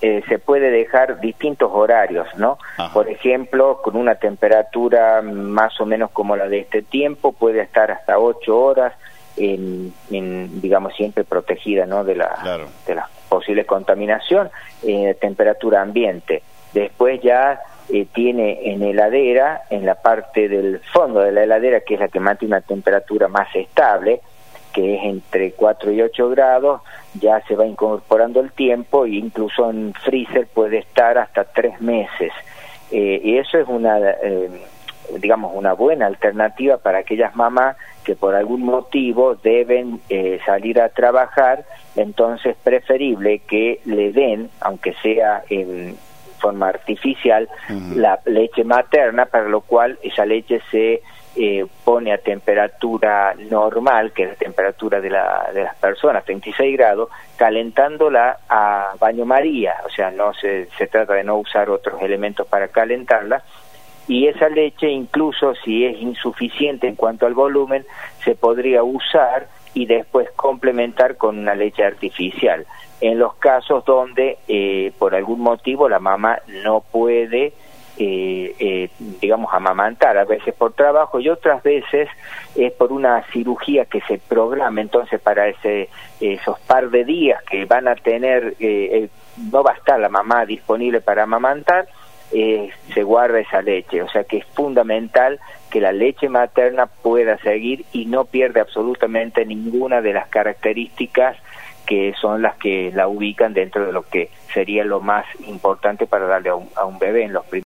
se puede dejar distintos horarios, ¿no? Ajá. Por ejemplo, con una temperatura más o menos como la de este tiempo, puede estar hasta 8 horas digamos, siempre protegida, ¿no? de la posible contaminación, temperatura ambiente. Después ya tiene en heladera, en la parte del fondo de la heladera, que es la que mantiene una temperatura más estable, que es entre 4 y 8 grados, ya se va incorporando el tiempo, e incluso en freezer puede estar hasta 3 meses. Y eso es digamos, una buena alternativa para aquellas mamás que por algún motivo deben salir a trabajar. Entonces preferible que le den, aunque sea en forma artificial, la leche materna, para lo cual esa leche se pone a temperatura normal, que es la temperatura de las personas, 36 grados, calentándola a baño María. O sea, no se trata de no usar otros elementos para calentarla, y esa leche, incluso si es insuficiente en cuanto al volumen, se podría usar y después complementar con una leche artificial. En los casos donde por algún motivo la mamá no puede digamos, amamantar, a veces por trabajo y otras veces es por una cirugía que se programa. Entonces para esos par de días que van a tener, no va a estar la mamá disponible para amamantar, se guarda esa leche. O sea que es fundamental que la leche materna pueda seguir y no pierde absolutamente ninguna de las características que son las que la ubican dentro de lo que sería lo más importante para darle a un bebé en los primeros